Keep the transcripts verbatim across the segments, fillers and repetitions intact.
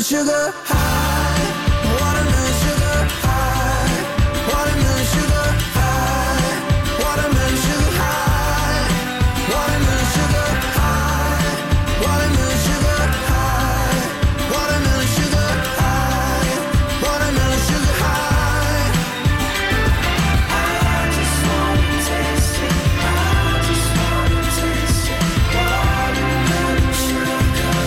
sugar high, watermelon sugar high, watermelon sugar high, watermelon sugar high, watermelon sugar high, watermelon sugar high, watermelon sugar high, watermelon sugar high. I just wanna taste it, I just wanna taste it, watermelon sugar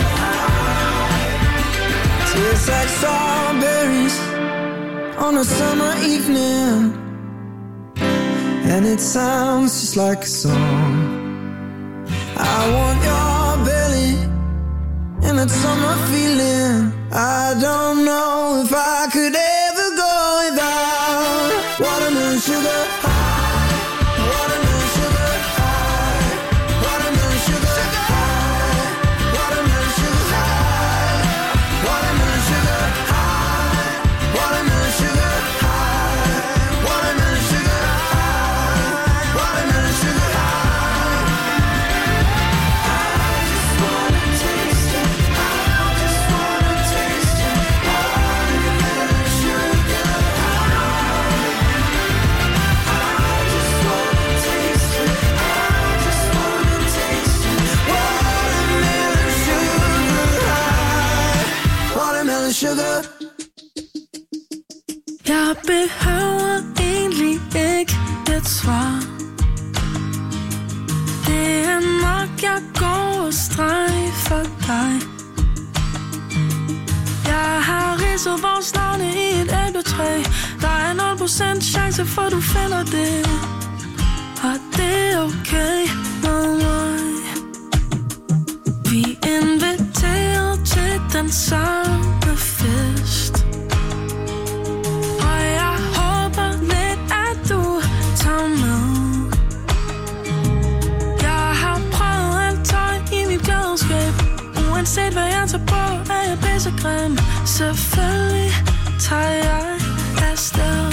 high. Tastes like strawberries on a summer evening, and it sounds just like a song. I want your belly and that summer feeling. I don't know if I could ever go without watermelon sugar high, watermelon sugar high, watermelon sugar high, watermelon sugar high, watermelon sugar high, watermelon sugar high, watermelon sugar high, watermelon sugar high. I just wanna taste it, I just wanna taste it, watermelon sugar high. I just wanna taste it, I just wanna taste it, watermelon sugar high, watermelon sugar. Jeg behøver egentlig ikke et svar. Det er nok, jeg går og streg for dig. Jeg har ridset vores navne i et æbletræ. Der er nul procent chance for, du finder det. Og det er okay med mig. Vi er inviteret til den samme fest. Og jeg håber lidt, at du tager med. Jeg har prøvet alt tøj i mit glædeskab. Uanset hvad jeg tager på, er jeg pissegrim. Selvfølgelig tager jeg afsted.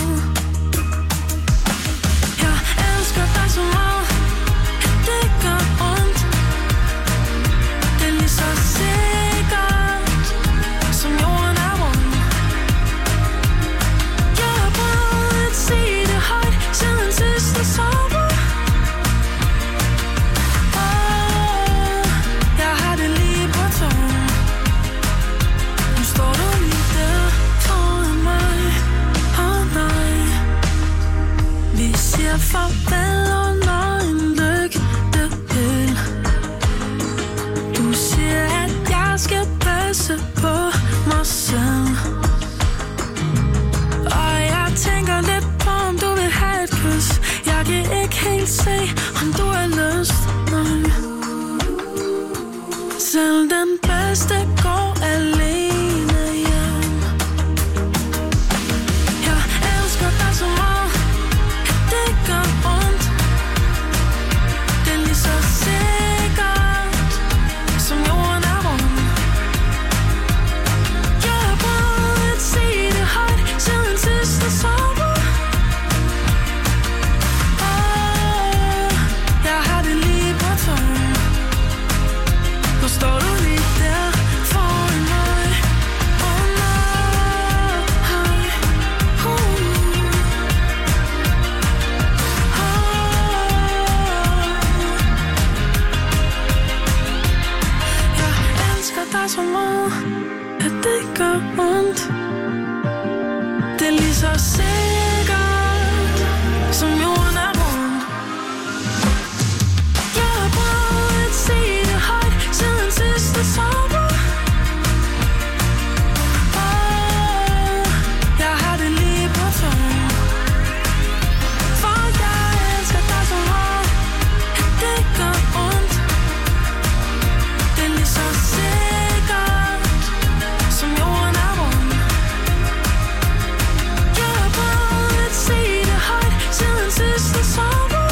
Jeg elsker dig så meget, at det gør ondt. Det er lige så sikkert, som jorden er rund. Jeg har prøvet at sige det højt siden sidste sommer. Åh, jeg har det lige på tungen. Nu står du lige der foran mig. Åh nej. Vi siger farvel under en lygtepæl. Du siger, at jeg skal passe på mig selv. Og jeg tænker lidt på, om du vil have et kys. Jeg kan ikke helt se, om du har lyst. Nej. Selv den bedste går alene hjem. Jeg elsker dig så meget, at det gør ondt. Det er lige så sikkert, som jorden er rund. Jeg har prøvet at sige det højt siden sidste sommer. Åh, jeg har det lige på tungen. Nu står du lige der foran mig. Åh nej. Uh. Åh. Jeg elsker dig så meget, at det gør ondt. Det er lige så sikkert, som jorden er rund. Jeg har prøvet at sige det højt siden sidste sommer. Åh, jeg har det lige på tungen. For jeg elsker dig så meget, at det gør ondt. Det er lige så sikkert, som jorden er rund. Jeg har prøvet at sige det højt siden sidste sommer.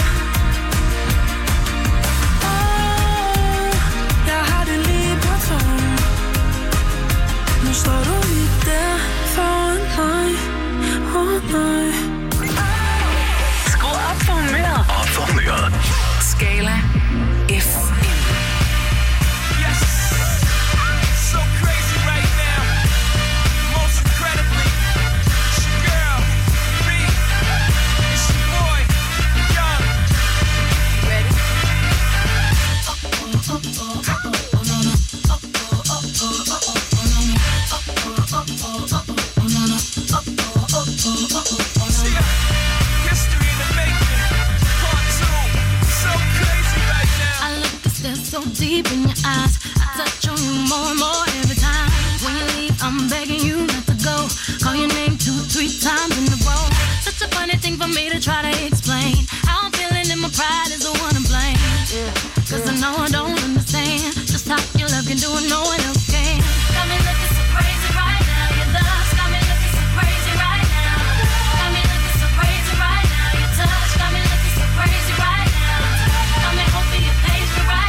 Åh, jeg har det lige på tungen. Nu står du lige der foran mig. Åh nej. Skru op for humøret. Op for humøret. Skala F M. Yes. So crazy right now. So deep in your eyes, I touch on you more and more every time. When you leave, I'm begging you not to go. Call your name two, three times in a row. Such a funny thing for me to try to explain. How I'm feeling and my pride is the one to blame. Yeah, Cause I know I don't understand just how your love can do it, no one else can. Got me looking so crazy right now. Your love's got me looking so crazy right now. Got me looking so crazy right now. Your touch got me looking so crazy right now. Got me hoping you page me right.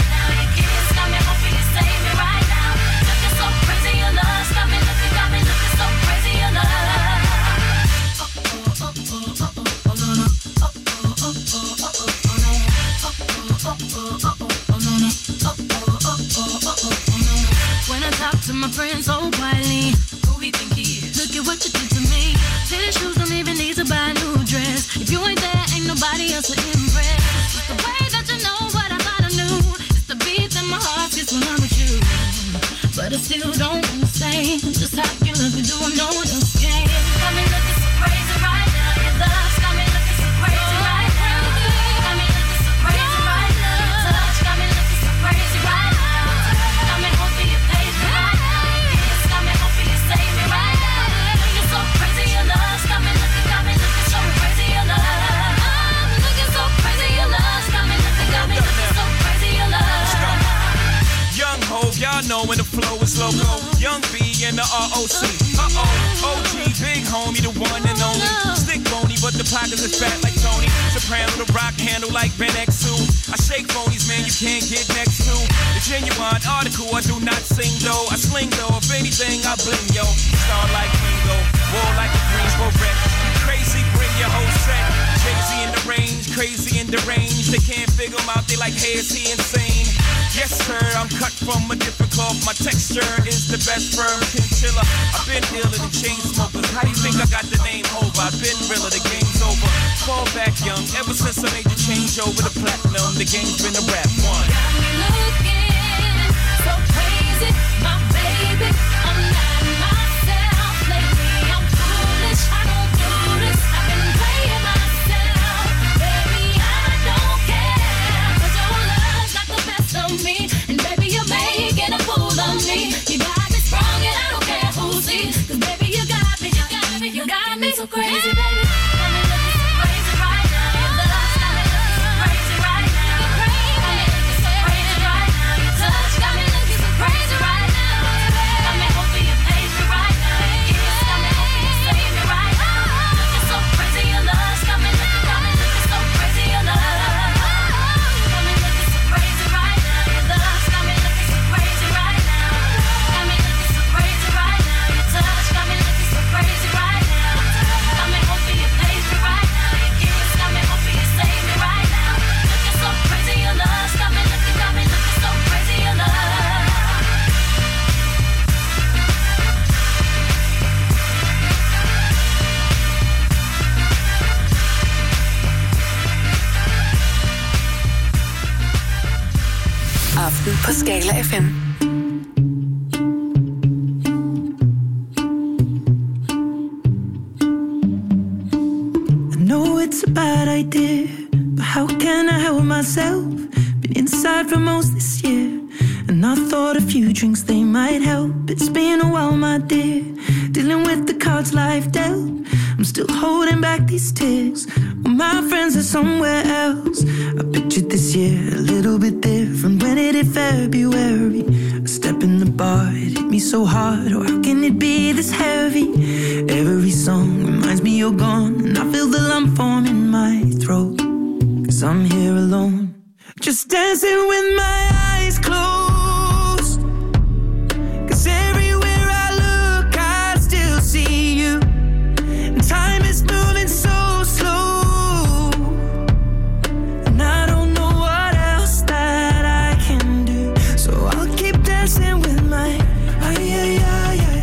To my friends so quietly, who we think he is? Look at what you did to me. Titty shoes don't even need to buy a new dress. If you ain't there, ain't nobody else to impress. It's the way that you know what I thought I knew. It's the beat that my heart gets when I'm with you. But I still don't understand just how you look and do what no one else can. Got me looking so crazy right now. Your love's got me looking so crazy right now. Got me looking so crazy right now. Your touch got me looking so crazy right now. Got me hoping you pay me right. Y'all know when the flow is loco. Young B and the R O C. Uh-oh, O G, big homie, the one and only. Stick bony, but the pockets is fat like Tony. Soprano, the rock handle like Ben X two. I shake phonies, man, you can't get next to. The genuine article, I do not sing though. I sling though, if anything, I bling yo. Star like Ringo, war like a Greensboro wreck. Crazy, bring your whole set. Jay-Z in the range, crazy in the range. They can't figure him out, they like, hey, is he insane? Yes, sir, I'm cut from a different cloth. My texture is the best firm chinchilla. I've been dealing in chain smokers. How do you think I got the name over? I've been realer, the game's over. Fall back young, ever since I made the change over the platinum. The game's been a rap one. Got me looking so crazy, my baby. I'm not myself lately. I'm foolish, I don't do this. I've been playing myself, baby. I don't care, 'cause your love's not the best of me, and baby you're making a fool of me. You got me strong and I don't care who sees, 'cause baby you got me, you got me, you got me so crazy, baby. Got me looking so crazy right now. Your love's got me looking so crazy right now. Got me looking so crazy right now. Your touch got me looking so crazy right now. Got me hoping you page me right now. Your kiss got me hoping you save me right now. Looking so crazy, your love's got me looking, got me looking so crazy, your love. Got me looking so crazy right now. Your love's got me looking so crazy right now. Got me looking so crazy right now. Your touch got me looking so crazy right now. Got me hoping you page me right now. Your kiss got me hoping you save me right now. Looking so crazy, your love's got me looking, got me looking so crazy, your love. Aften på Skala F M. I know it's a bad idea, but how can I help myself? Been inside for most this year, and I thought a few drinks they might help. It's been a while, my dear, dealing with the cards life dealt. I'm still holding back these tears, well, my friends are somewhere else. I pictured this year a little bit different. When it hit February, a step in the bar, it hit me so hard. Oh, how can it be this heavy? Every song reminds me you're gone, and I feel the lump form in my throat, 'cause I'm here alone, just dancing with my eyes closed. 'Cause everywhere I look, I still see you. And time is moving so slow, and I don't know what else that I can do. So I'll keep dancing with my ay, ay, ay, ay.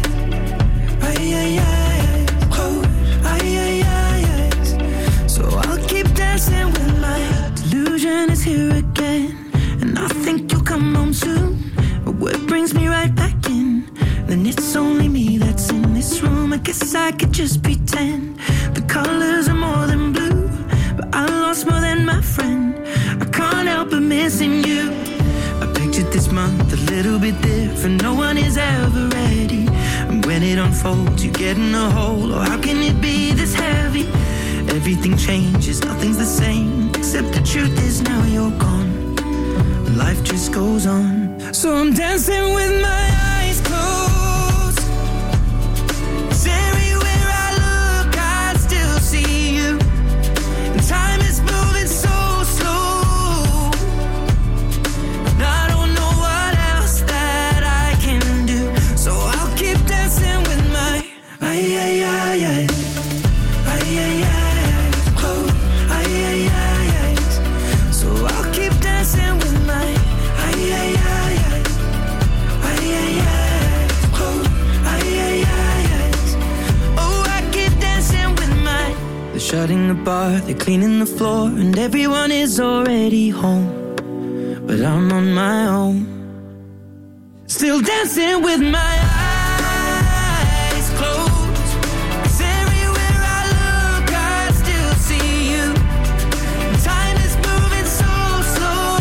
then it's only me that's in this room. I guess I could just pretend the colors are more than blue, but I lost more than my friend. I can't help but missing you. I pictured this month a little bit different. No one is ever ready, and when it unfolds, you get in a hole. Oh, how can it be this heavy? Everything changes, nothing's the same, except the truth is now you're gone. Life just goes on. So I'm dancing with my eyes closed, 'cause everywhere I look I still see you. And time is moving so slow, and I don't know what else that I can do. So I'll keep dancing with my ay ay ay ay ay ay ay close ay ay ay ay. So I'll keep dancing with my ay ay ay ay ay ay ay close ay ay ay ay. Oh, I keep dancing with my. They're shutting the bar, they're cleaning the floor, and everyone is already home, but I'm on my own, still dancing with my eyes closed. 'Cause everywhere I look I still see you. Time is moving so slow,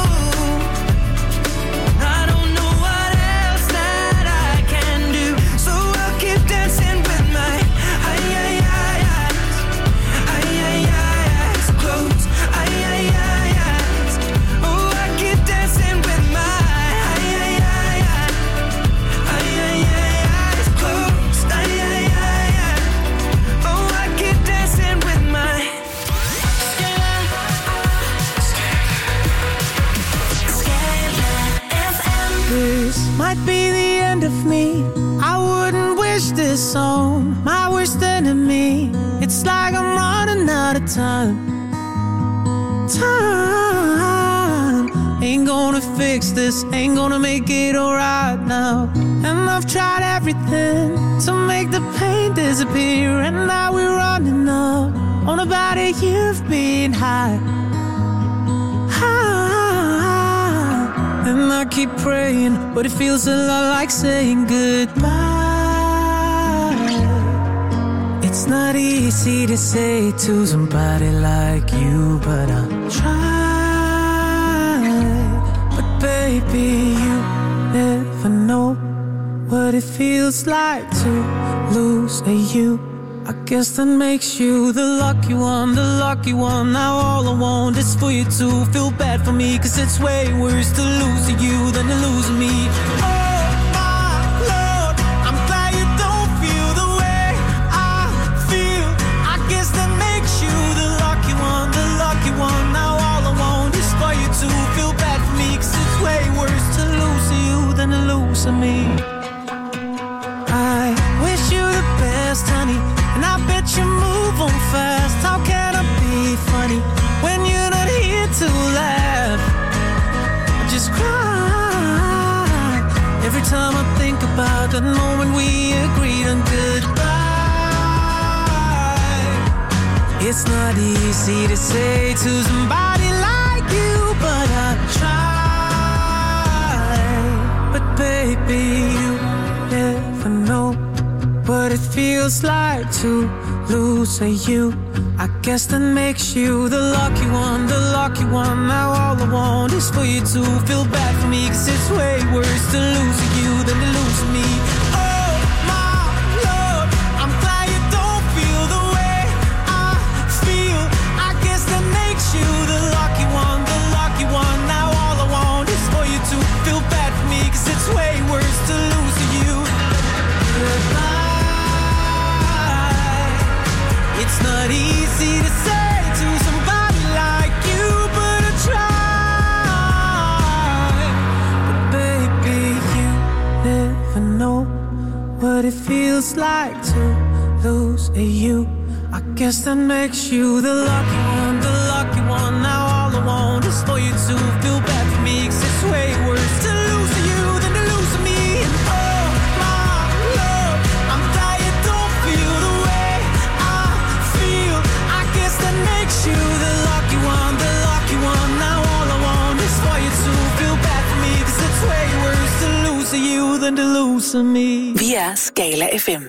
I don't know what else that I can do. So I'll keep dancing with my ay ay ay eyes ay ay ay eyes closed ay ay ay eyes. Oh, I keep dancing with my ay ay ay ay ay ay ay eyes closed ay ay ay ay. Oh, I keep dancing with my. This might be the end of me. I wouldn't wish this on my worst enemy. It's like I'm running out of time. Time ain't gonna fix this, ain't gonna make it alright now. And I've tried everything to make the pain disappear, and now we're running up on about a year of being high. High. And I keep praying, but it feels a lot like saying goodbye. It's not easy to say to somebody like you, but I'll try. But baby, you never know what it feels like to lose a you. I guess that makes you the lucky one, the lucky one. Now all I want is for you to feel bad for me, 'cause it's way worse to lose you than to lose me. Oh my Lord, I'm glad you don't feel the way I feel. I guess that makes you the lucky one, the lucky one. Now all I want is for you to feel bad for me, 'cause it's way worse to lose you than to lose me. I wish you the best, honey, and I bet you move on fast. How can I be funny when you're not here to laugh? I just cry every time I think about that moment we agreed on goodbye. It's not easy to say to somebody like you, but I try. But baby, you never know what it feels like to lose a you. I guess that makes you the lucky one, the lucky one. Now all I want is for you to feel bad for me, 'cause it's way worse to lose you than to lose me. Oh my Lord, I'm glad you don't feel the way I feel. I guess that makes you the lucky one, the lucky one. Now all I want is for you to feel bad for me, 'cause it's way worse to lose you. Goodbye. It's not easy to say to somebody like you, but I try. But baby, you never know what it feels like to lose a you. I guess that makes you the lucky one, the lucky one. Now all I want is for you to feel bad for me, 'cause it's way worse to lose you than to lose me. And oh my Lord, I'm glad you don't feel the way I feel. I guess that makes you the lucky one, the lucky one. Now all I want is for you to feel bad for me, 'cause it's way worse to lose you than than to lose me. Vi er Skala F M.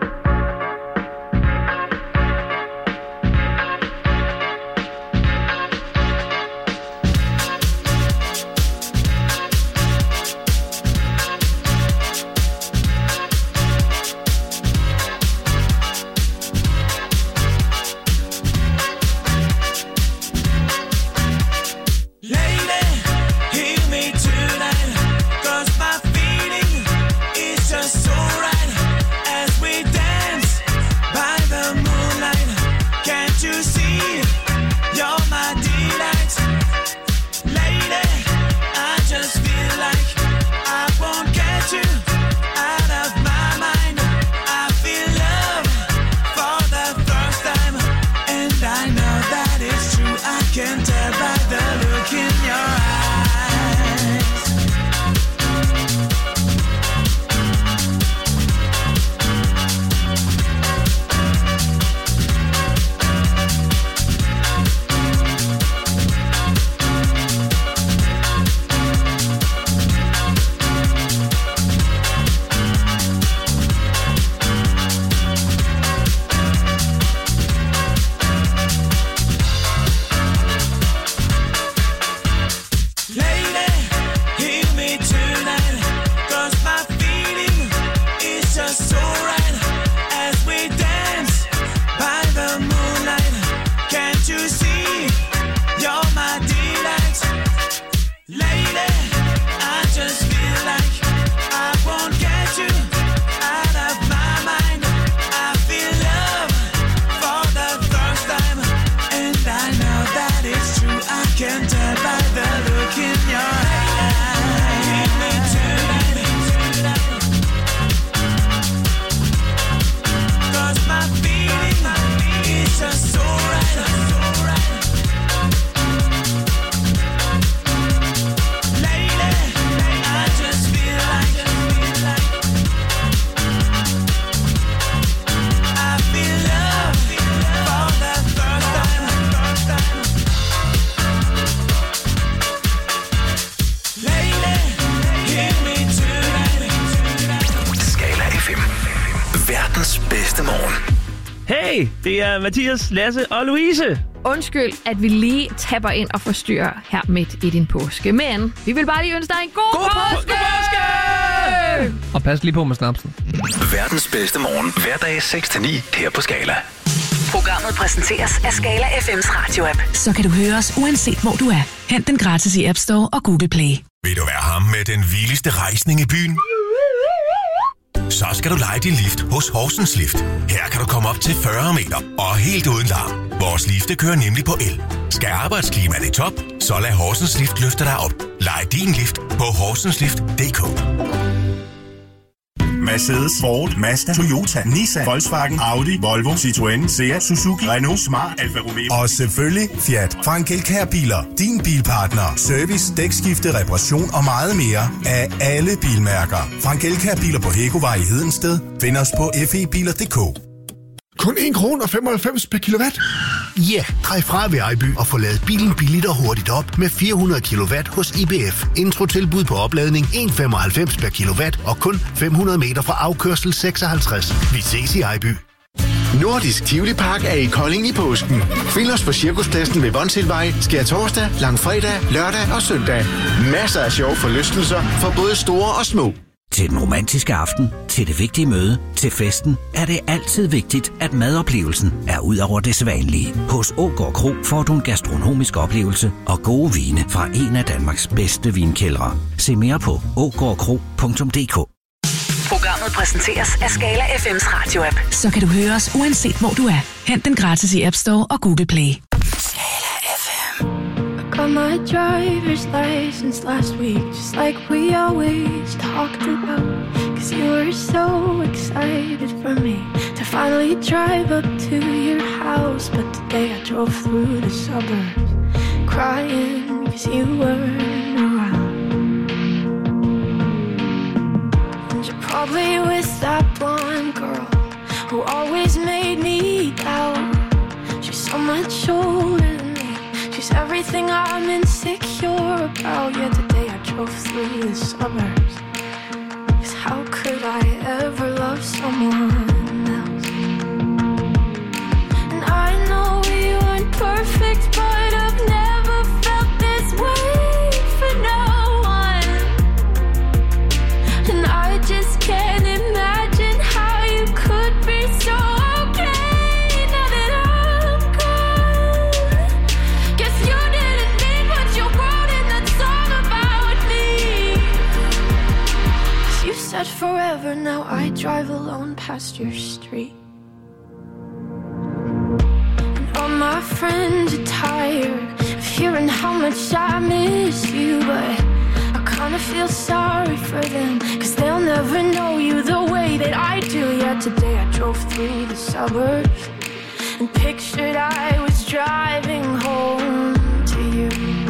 Hey, det er Mathias, Lasse og Louise. Undskyld, at vi lige tapper ind og forstyrrer her midt i din påske. Men vi vil bare lige ønske dig en god, god påske! God påske! Og pas lige på med snapsen. Verdens bedste morgen. Hverdag seks til ni her på Skala. Programmet præsenteres af Skala F M's radio-app. Så kan du høre os uanset hvor du er. Hent den gratis i App Store og Google Play. Vil du være ham med den vildeste rejsning i byen? Så skal du leje din lift hos Horsens Lift. Her kan du komme op til fyrre meter og helt uden larm. Vores lifte kører nemlig på el. Skal arbejdsklimaet i top, så lad Horsens Lift løfte dig op. Lej din lift på horsenslift punktum d k. Mercedes, Ford, Mazda, Toyota, Nissan, Volkswagen, Audi, Volvo, Citroën, Seat, Suzuki, Renault, Smart, Alfa Romeo. Og selvfølgelig Fiat. Frank Elkjær Biler. Din bilpartner. Service, dækskifte, reparation og meget mere af alle bilmærker. Frank Elkjær Biler på Hækkovej i Hedensted. Find os på f e biler punktum d k. Kun en krone og femoghalvfems per kilowatt? Ja, yeah, drej fra ved Ejby og få ladet bilen billigt og hurtigt op med fire hundrede kilowatt hos I B F. Introtilbud på opladning en komma femoghalvfems per kilowatt og kun fem hundrede meter fra afkørsel seksoghalvtreds. Vi ses i Ejby. Nordisk Tivoli Park er i Kolding i påsken. Find os på Cirkuspladsen ved Vonsilvej, skærtorsdag, langfredag, lørdag og søndag. Masser af sjov forlystelser for både store og små. Til den romantiske aften, til det vigtige møde, til festen, er det altid vigtigt, at madoplevelsen er ud over det sædvanlige. Hos Ågård Kro får du en gastronomisk oplevelse og gode vine fra en af Danmarks bedste vinkældre. Se mere på ågårdkro punktum d k. Programmet præsenteres af Skala F M's radio-app. Så kan du høre os uanset hvor du er. Hent den gratis i App Store og Google Play. Skala F M. Got my driver's license last week, just like we always talked about. Cause you were so excited for me to finally drive up to your house. But today I drove through the suburbs, crying cause you weren't around. And you're probably with that blonde girl who always made me doubt. She's so much older than me, she's everything I'm insecure about. Yeah, today I drove through the suburbs, cause said forever, now I drive alone past your street. And all my friends are tired of hearing how much I miss you, but I kinda feel sorry for them, cause they'll never know you the way that I do. Yeah, today I drove through the suburbs and pictured I was driving home to you.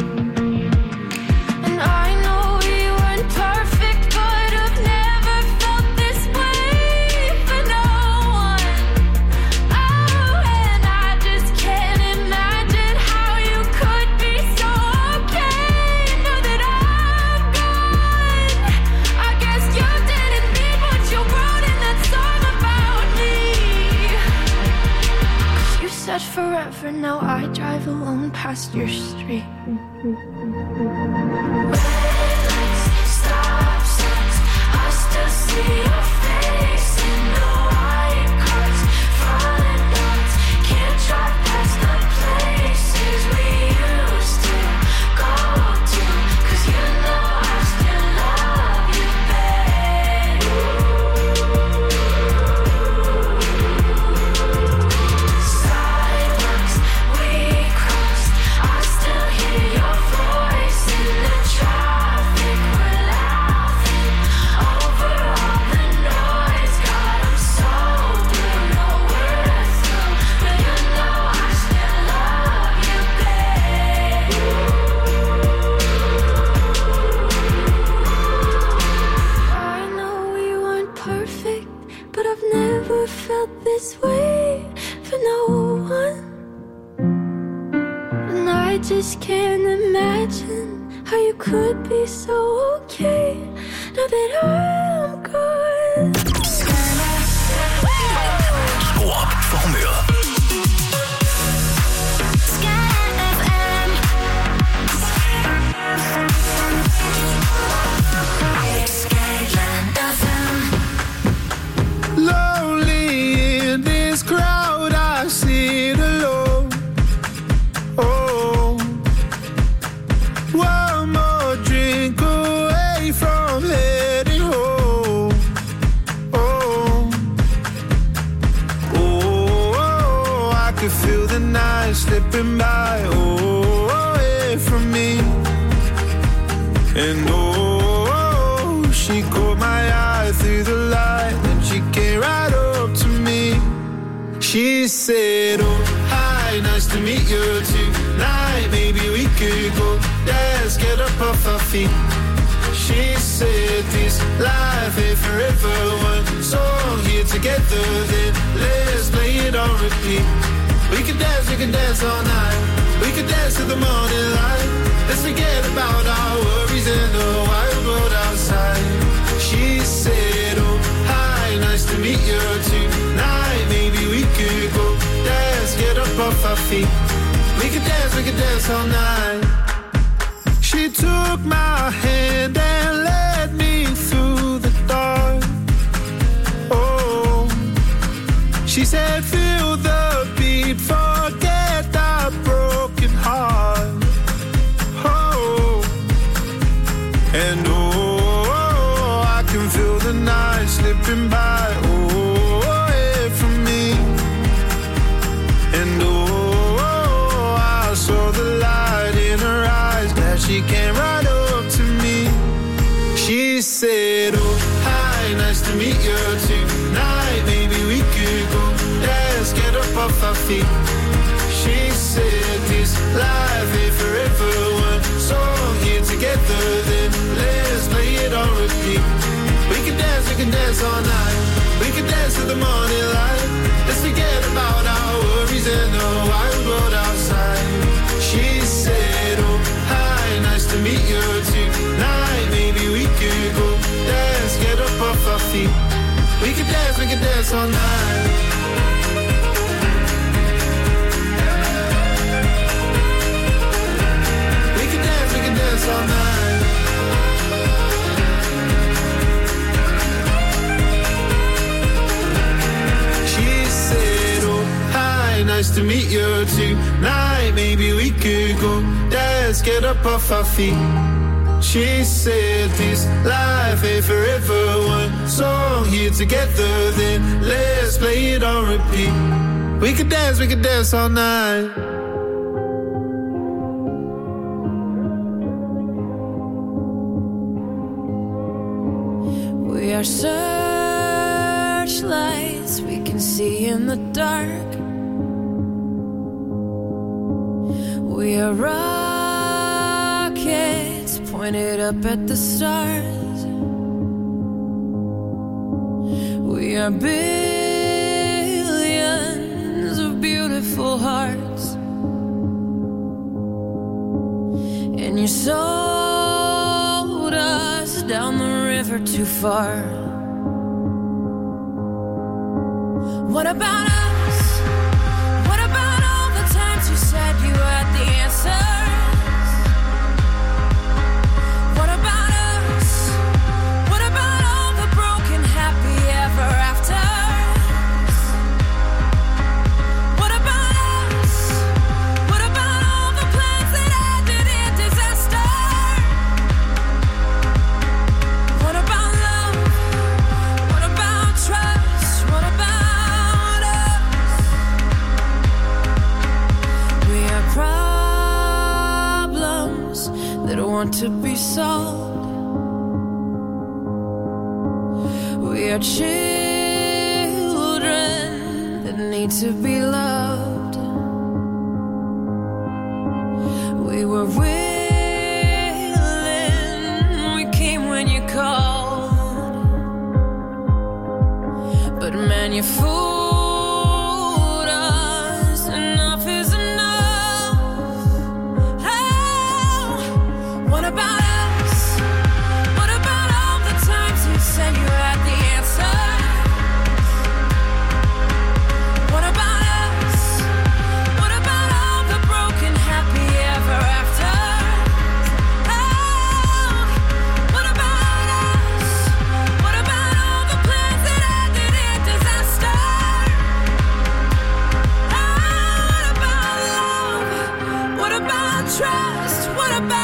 And I know we weren't perfect, but I've never felt this way for no one. Oh, and I just can't imagine how you could be so okay now that I'm gone. I guess you didn't mean what you wrote in that song about me. You said forever, now I drive alone past your street. Red lights, stop signs, I still see your face in the white cars, front lines, can't drive past the places we used to go to, cause you know I still love you, babe. Sidewalks we crossed, I still hear your voice in the traffic. We're laughing over all the noise. God, I'm so blue, no words through, but you know I still love you, babe. I know we weren't perfect, but I've never felt this way for no one. And I just can't imagine how you could be so okay now that I'm gone. Skru op for humøret. Lonely in this crowd, I sit alone. Oh, one more drink away from heading home. Oh, oh, I can feel the night slipping by. Oh, away from me. And oh, she caught my eye through the light, and she came right up to me. She said, oh, hi, nice to meet you tonight. Maybe we could go dance, get up off our feet. She said, this life ain't forever. One song here together, then let's play it on repeat. We can dance, we can dance all night. We can dance to the morning light. Let's forget about our worries and the wild world outside. She said, oh, hi, nice to meet you tonight. Maybe we could go dance, get up off our feet. We could dance, we could dance all night. She took my hand and led me through the dark. Oh, she said, feel the beat, forget the broken heart. Oh, and oh, I can feel the night slipping by. Oh, away from me. And oh, I saw the light in her eyes. Glad she came right up to me. She said, oh, hi, nice to meet you tonight. Maybe we could go dance, get up off our feet. She said, this life ain't forever. One song here together, then let's play it on repeat. We can dance, we can dance all night. We can dance to the morning light. Let's forget about our worries and the wild world outside. She said, oh, hi, nice to meet you tonight. Maybe we could go dance, get up off our feet. We can dance, we can dance all night. We can dance, we can dance all night. She said, oh, hi, nice to meet you tonight. Maybe we could go dance, get up off our feet. She said, this life ain't forever. One here together, then let's play it on repeat. We could dance, we could dance all night. We are searchlights we can see in the dark. We are rockets pointed up at the stars. We are billions of beautiful hearts. And you sold us down the river too far. What about us? What about all the times you said you had the answers? What about us? What about all the broken happy ever afters? What about us? What about all the plans that ended in disaster? What about love? What about trust? What about us? We are problems that want to be solved. We are children that need to be loved. We were willing, we came when you called. But man, you fooled us. Enough is enough. Oh, what about us? What about all the times you said you had the answer? What about us? What about all the broken happy ever after? Oh, what about us? What about all the plans that ended in disaster? Oh, what about love? What about trust? What about us?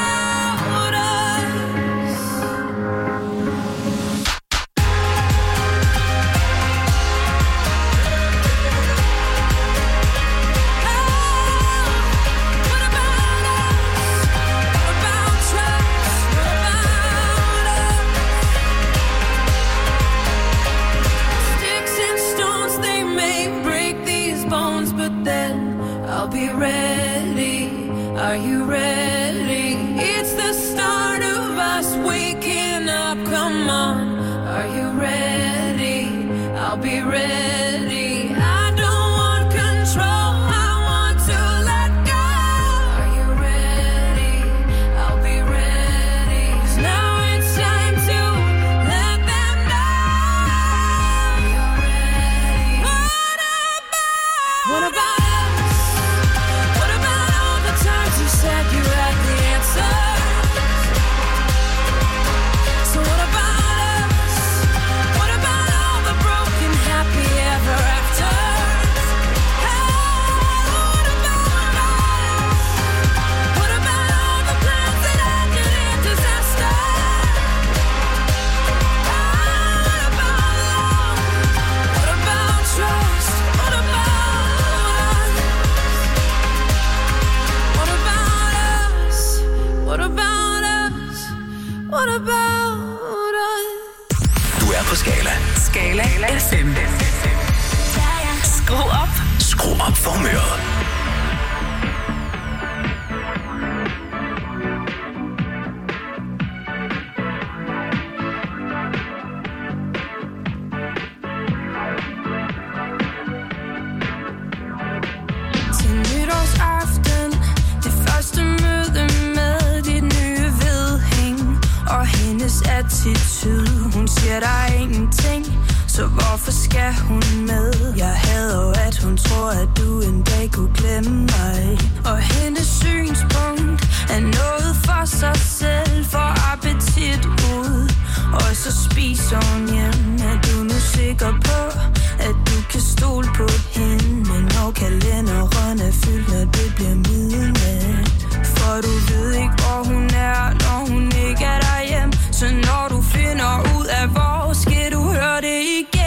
What about us? What about trust? What about us? Sticks and stones, they may break these bones, but then I'll be ready. Are you ready? It's the start of us waking up. Come on. Are you ready? I'll be ready. I don't want control. I want to let go. Are you ready? I'll be ready. 'Cause now it's time to let them know. You're ready. What about? What about us? What about all the times you said you had the answers? So what about us? What about all the broken happy ever afters? Hey, what about us? What about all the plans that ended in disaster? Oh, what about love? What about trust? What about us? What about us? What about us? What about us? Du er på Skala. Skala F M. Skru op. Skru op for humøret. Til nytårsaften, det første møde med dit nye vedhæng og hendes attitude. Hun siger der er ingenting, så hvorfor skal hun med? Jeg hader jo, at hun tror, at du en dag kunne glemme mig. Og hendes synspunkt er noget for sig selv, for appetit ud. Og så spiser hun hjem. Er du nu sikker på, at du kan stole på hende? Når kalenderen er fyldt, når det bliver midnat. For du ved ikke, hvor hun er, når hun ikke er derhjemme. Så når du finder ud af, hvor skal du høre det igen?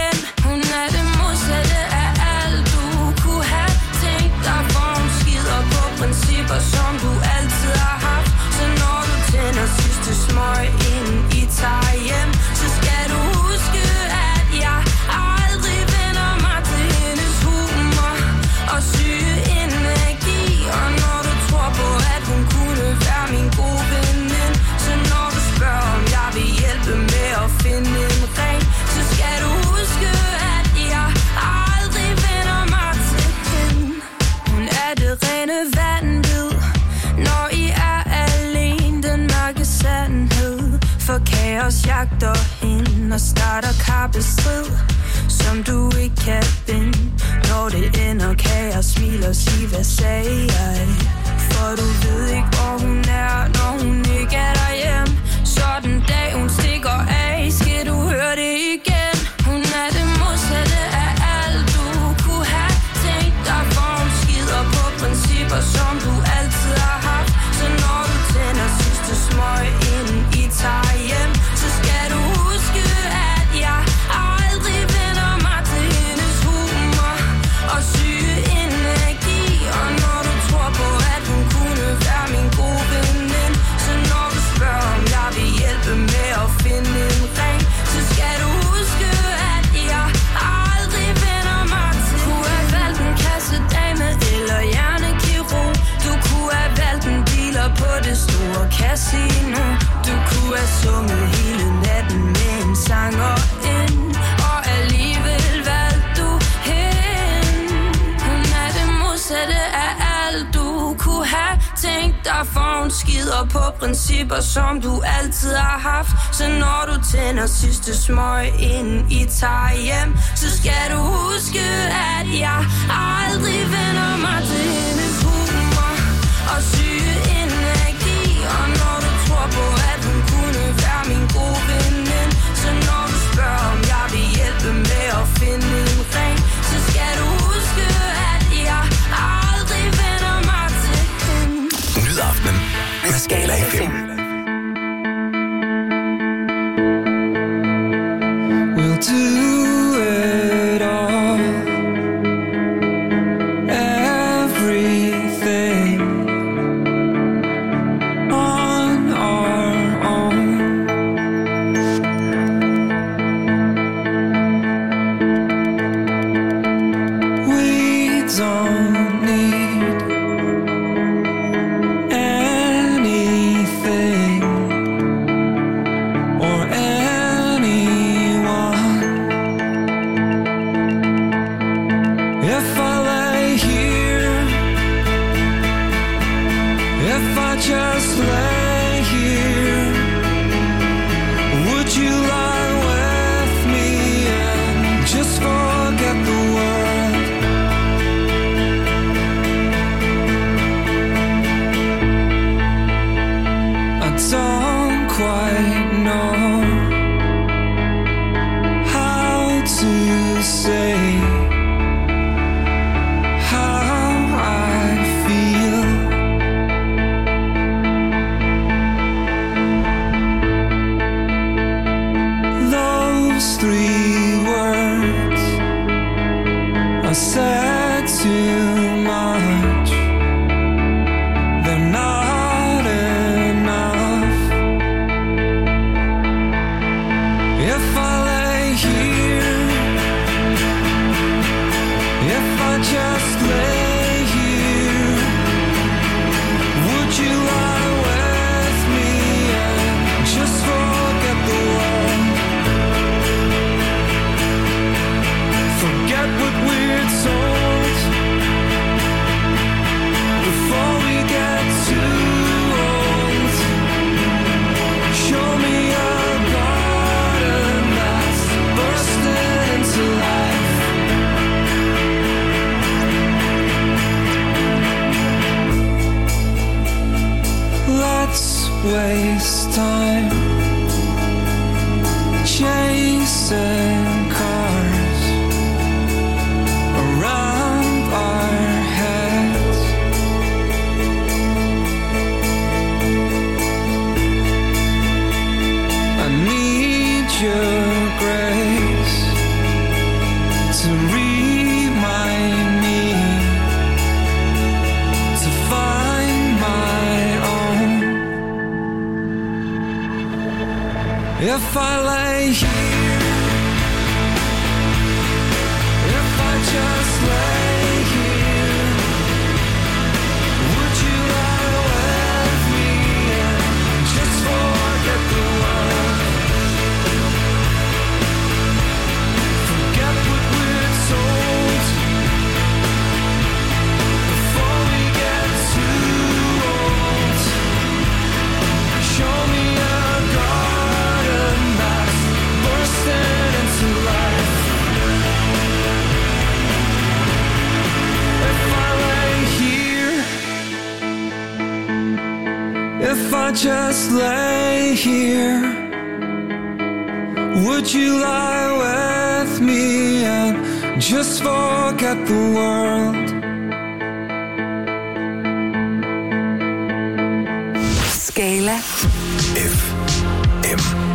starter kappestrid, som du ikke kan binde. Når det ender, kan jeg smile og sige, hvad sagde jeg? For du ved ikke, hvor hun er, når hun ikke er derhjemme. Så den dag hun stikker af, skal du høre det igen. Hun er det modsatte af alt, du kunne have tænkt dig. For hun skider på principper, som du altid har haft. Så når du tænder sidste smøg, inden I tager hjem, så skal du huske, at jeg aldrig vender mig til hendes humor og syge energi. Og når du tror på, at hun kunne være min gode veninde, så når du spørger, om jeg vil hjælpe med at finde en ring, så skal du huske, at jeg aldrig vender mig til. Kunne have valgt en kassedame eller hjernekirurg. Du kunne have valgt en dealer på det store casino. Du kunne have sunget hele natten med en sanger ind, og alligevel valgte du hende. Hun er det modsatte af alt, du kunne have tænkt dig. For hun skider på principper, som du altid har haft. Så når du tænder sidste smøg, inden I tager hjem, så skal du huske, at jeg aldrig vender mig til hendes humor og syge energi. Og når du tror på, at hun kunne være min gode veninde, så når du spørger, om jeg vil hjælpe med at finde en ring, så skal du huske, at jeg aldrig vender mig til hende. Nyd aftenen med Skala F M. We'll do it all, everything on our own. We don't need anything or anyone. If I lay here, if I just lay here, would you lie with me and just forget the world? I don't quite know how to say how I feel. Those three words I said too much. They're not enough. If I lay here, if I just lay here, would you lie with me and just forget the world? Forget what we're told before we get too old. Show me a garden that's bursting into life. I just lay here? Would you lie with me and just forget the world? Skala F M.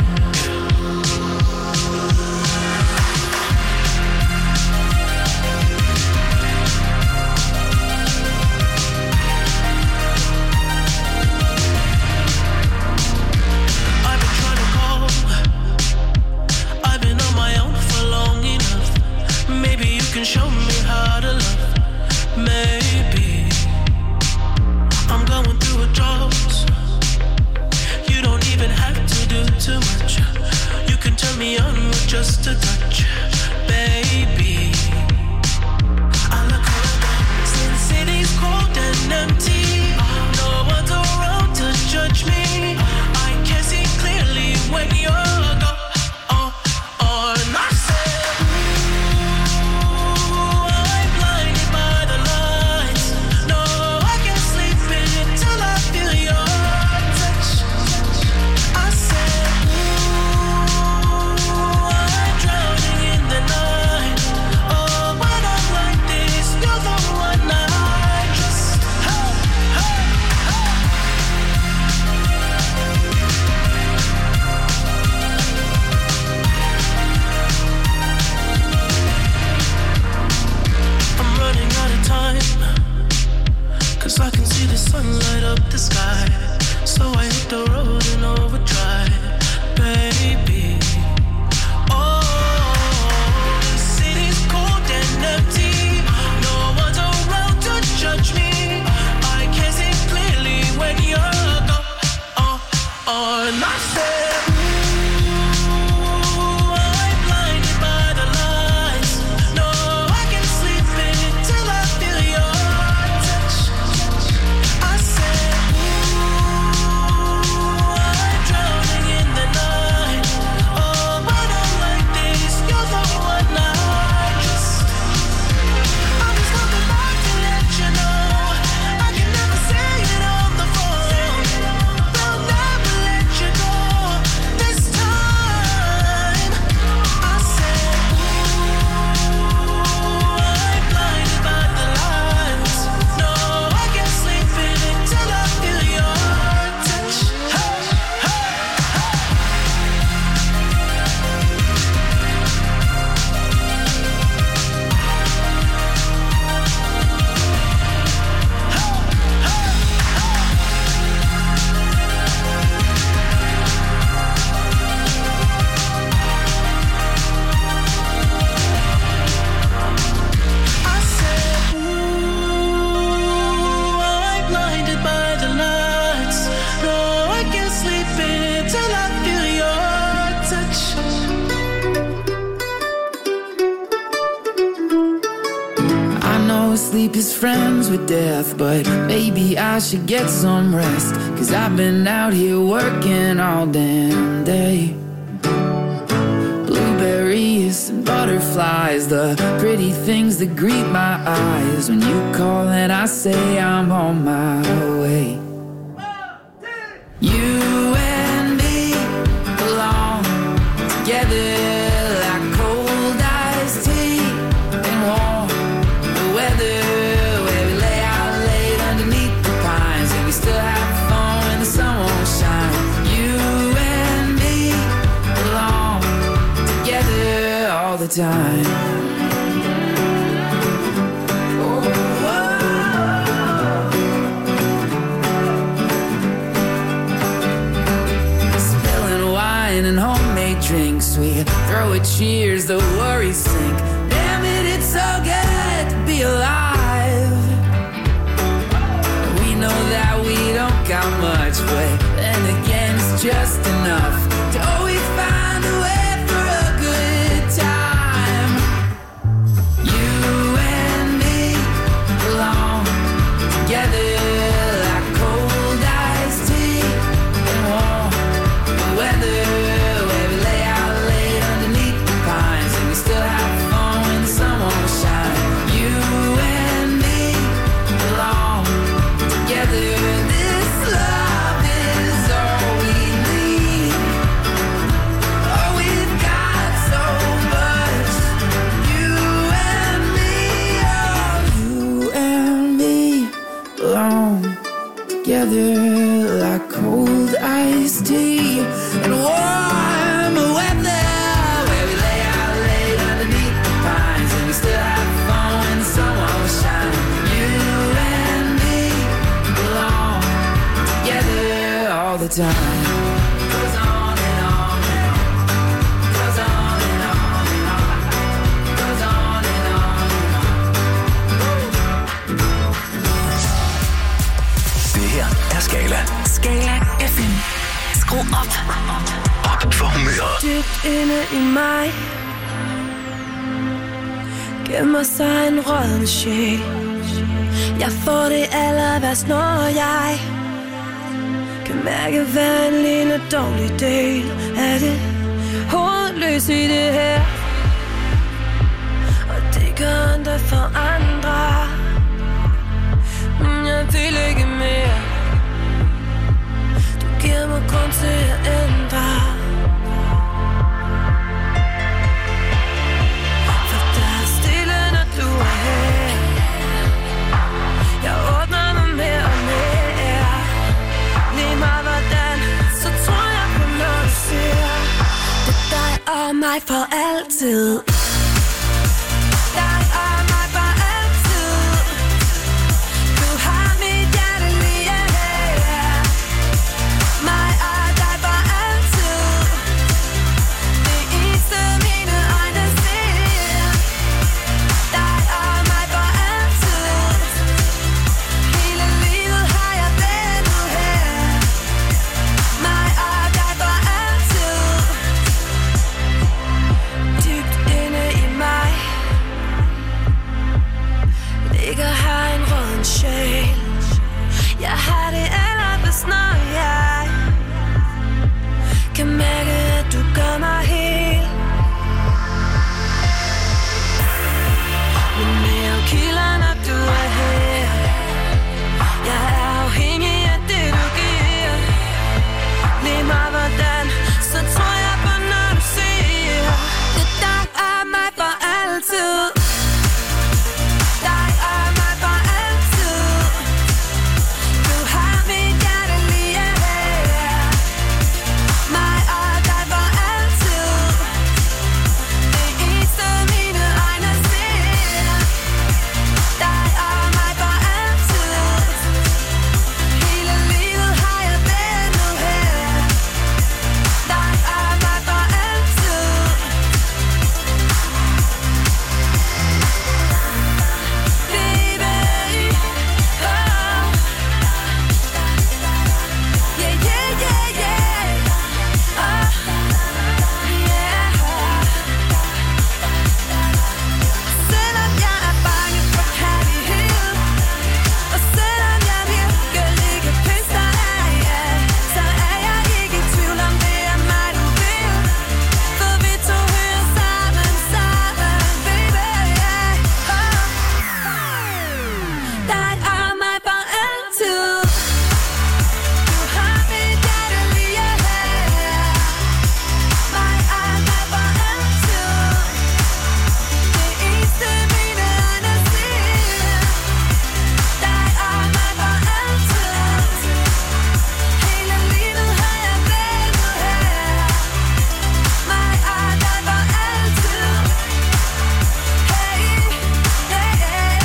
Can show me how to love. Maybe I'm going through a drought. You don't even have to do too much. You can turn me on with just a touch, baby. I look around, see the city's cold and empty. No one's around to judge me. I can see clearly when you're gone. Oh, oh, and I say I can see the sun light up the sky, so I hit the road in overdrive, baby. Oh, the city's cold and empty. No one's around to judge me. I can see clearly when you're gone. Oh, oh, and I said, ooh, I'm blinded by the lights. No, I can sleep until I feel your touch. Sleep is friends with death, but maybe I should get some rest, 'cause I've been out here working all damn day. Blueberries and butterflies, the pretty things that greet my eyes when you call and I say I'm on my way. You and me belong together like cold iced tea and warm weather, where we lay out late underneath the pines, and we still have fun when the sun won't shine. You and me belong together all the time. Spilling wine and homemade drinks, we throw a cheers, the worries sink. Damn it, it's so good to be alive. We know that we don't got much, but then again it's just enough to always find a way for a good time. You and me belong together like cold iced tea and warm weather, where we lay out late underneath the pines, and we still have fun when the sun won't shine. You and me belong together. This love is together like cold iced tea and warm weather, where we lay out late underneath the pines and we still have fun when the sun won't shine. You and me belong together all the time. Goes on and on and on. Goes on and on and on. Goes on and on and on. Det her er Skala. Skala F M. Skru op. Op for humøret. Dybt inde i mig gemmer sig en rådden sjæl. Jeg får det aller værst, når jeg kan mærke hver en lille dårlig del af det hovedløse i det her. Og det gør ondt for andre, men jeg vil ikke mere. Du giver mig grund til at ændre, for der er stille, når du er her. Jeg åbner mig mere og mere. Lige meget hvordan, så tror jeg på noget du siger. Det er dig og mig for altid. Dig og mig for altid. Du har mit hjerte lige her. Mig og dig for altid. Det eneste mine øjne ser. Dig og mig for altid. Hele livet har jeg ventet her. Mig og dig for altid. Dybt inde i mig ligger her en rådden sjæl. Jeg har det allerbedst, når jeg kan mærke, at du gør mig hel. Men mere kilder, når du er her. Jeg er afhængig af det, du giver. Lige meget hvordan, så tror jeg på, når du siger. Det er dig og mig for altid. Dig og mig for altid. Du har mit hjerte lige her. Mig og dig for altid. Det eneste mine øjne ser. Dig og mig for altid. Hele livet har jeg ventet her. Dig og mig for altid. Baby, oh. Yeah, yeah, yeah, yeah. Oh, yeah. Selvom jeg er bange for kærlighed, og selvom jeg virkelig kan pisse dig af, ja, så er jeg ikke i tvivl om, det er mig, du vil. For vi to hører sammen, sammen, baby, yeah. Oh. Dig og mig for altid. Du har mit hjerte lige her. Mig og dig for altid. Det eneste mine øjne ser. Dig og mig for altid. Hele livet har jeg ventet her. Mig og dig for altid. Hey, hey,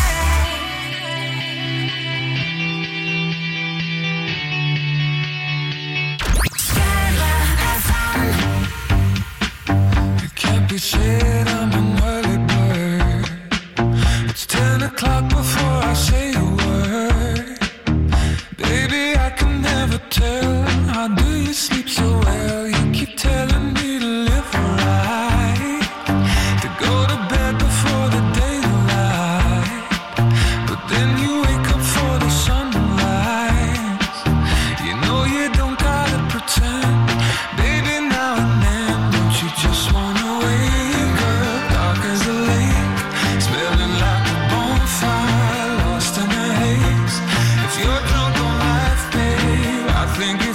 It can't be said I'm an early bird. It's ten o'clock before I say a word. Baby, I can never tell. How do you sleep so well? You keep telling me to live right, to go to bed before the daylight. But then you wake up for the sunrise. You know you don't gotta pretend. Baby, now and then, don't you just wanna wake up dark as a lake, smelling like a bonfire, lost in a haze. If you're drunk on life, babe, I think you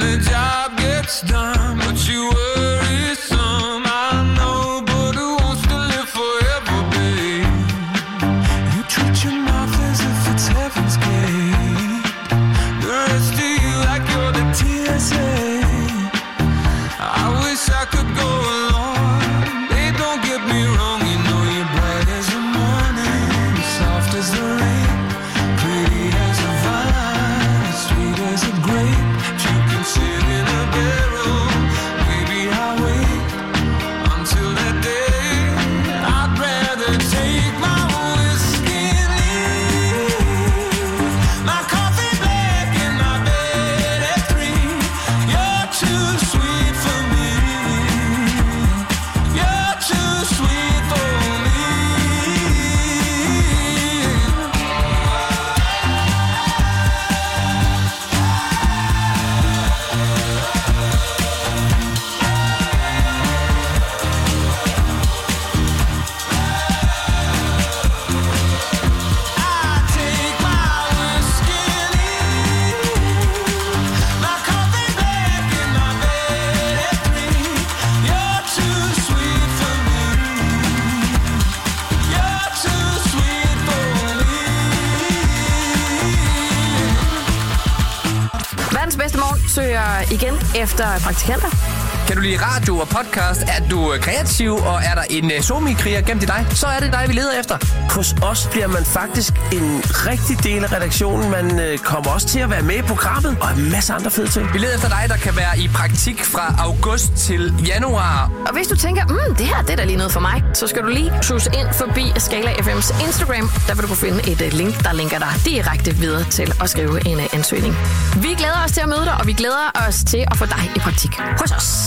the job gets done, but you worry some. I know, but who wants to live forever, babe? You treat your mouth as if it's heaven's gate. The rest of you like you're the T S A. I wish I could go along. They don't get me wrong, you know you're bright as the morning, soft as the rain, pretty as a vine, sweet as a grape. You can sit in a barrel, maybe I'll wait until that day. I'd rather take my whiskey and leave my coffee black in my bed at three. You're too sweet for me. You're too sweet for me. I take my whiskey and leave my coffee black in my bed at three. You're too sweet for me. You're too sweet for me. Verdens bedste morgen søger igen efter praktikanter. Kan du lide radio og podcast? Er du kreativ, og er der en uh, somi-kriger gemt i dig? Så er det dig, vi leder efter. Hos os bliver man faktisk en rigtig del af redaktionen. Man øh, kommer også til at være med i programmet og en masse andre fede ting. Vi leder efter dig, der kan være i praktik fra august til januar. Og hvis du tænker, mm, det her det er da lige noget for mig, så skal du lige suse ind forbi Skala F M's Instagram. Der vil du kunne finde et uh, link, der linker dig direkte videre til at skrive en uh, ansøgning. Vi glæder os til at møde dig, og vi glæder os til at få dig i praktik hos os.